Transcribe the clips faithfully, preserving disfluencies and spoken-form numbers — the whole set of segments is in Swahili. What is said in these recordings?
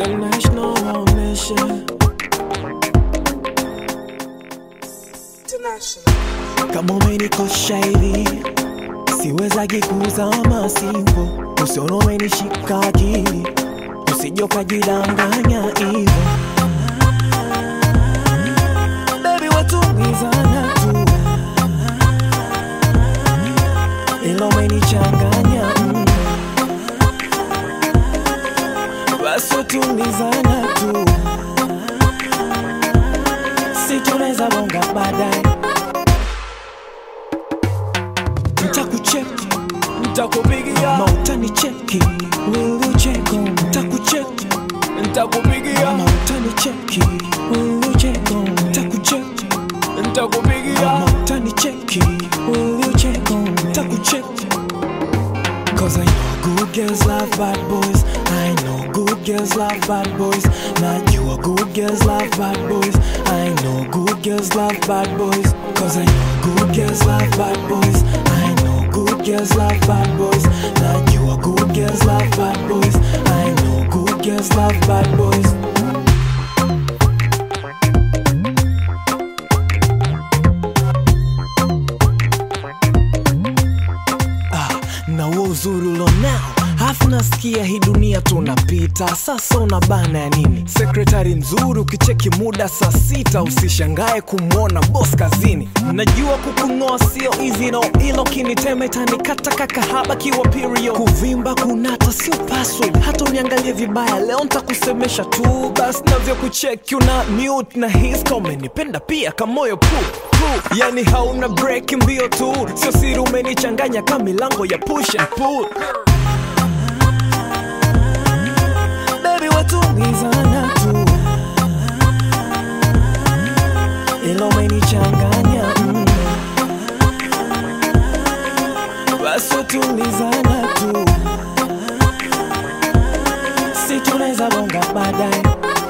International mission. International. Kama umenikosha hivi siwezagi kuzama simpo. Usione umenishika akili, usije ukajidanganya hivyo. Baby watulizana tu, ilo umenichanganya mm. Basi watulizana tu, si tunaweza bonga baadaye. Nitakucheki, nitakupigia, ama utanicheki. Will you check on? Nitakucheki, nitakupigia, ama utanicheki. Will you check on? Nitakucheki, nitakupigia, ama utanicheki. Will you check on? Nitakucheki. Cause I know good girls love bad boys. I know good girls love bad boys. Not you are good girls love bad boys. I know good girls love bad boys. Cause I know good girls love bad boys. I know good girls love bad boys. Not you are good girls love bad boys. I know good girls love bad boys. Na uzuri ulonao hafu nasikia hii dunia tunapita. Sasa unabana ya nini? Sekretari mzuri ukicheki muda saa sita. Usishangae kumwona boss kazini. Najua kukungoa sio easy no. Ilo kinitemeta nikata kakahaba kiwa period. Kuvimba kunata sio password. Hata uniangalie vibaya leo nitakusemesha tu. Bas navyo kucheki una mute na his comment. Nipenda pia kamoyo pu yani hauna break mbio tu. Sio siri umenichanganya kama milango ya push and pull. Baby watulizana tu, ilo umenichanganya mm. Basi watulizana tu, si tunaweza bonga baadaye.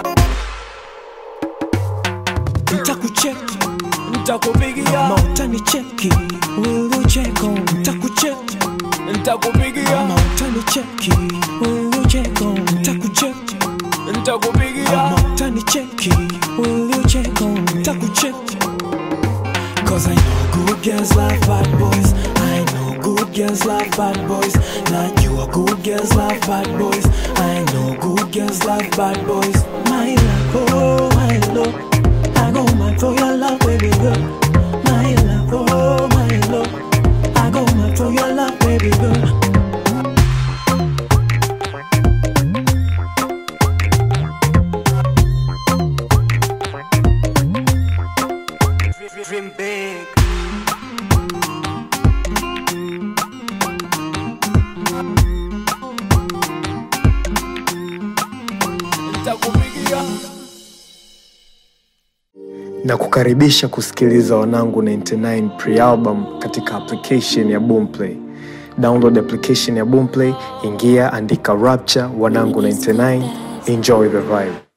Nitakucheki, nitakupigia, ama utanicheki. Will you check on? Nitakucheki, nitakupigia, ama utanicheki. Will you check on? Nitakucheki, nitakupigia, ama utanicheki. Will you check on? Nitakucheki. Cause I know good girls love bad boys. I know good girls love bad boys. Not you are good girls love bad boys. I know good girls love bad boys. My love, oh my love, I go mad for your love, baby girl. My love, oh my love, I go mad for your love, baby girl. Dream big. Na kukaribisha kusikiliza Wanangu ninety nine pre-album katika application ya Boomplay. Download application ya Boomplay, ingia andika Rapture Wanangu ninety nine, enjoy the vibe.